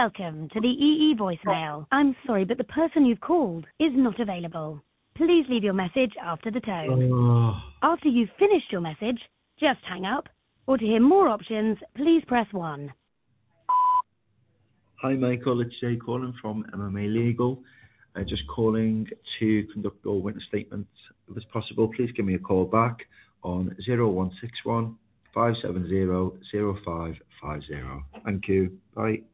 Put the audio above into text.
Welcome to the EE voicemail. I'm sorry, but the person you've called is not available. Please leave your message after the tone. After you've finished your message, just hang up. Or to hear more options, please press 1. Hi Michael, it's Jay calling from MMA Legal. Just calling to conduct your witness statement. If it's possible, please give me a call back on 0161 570 0550. Thank you. Bye.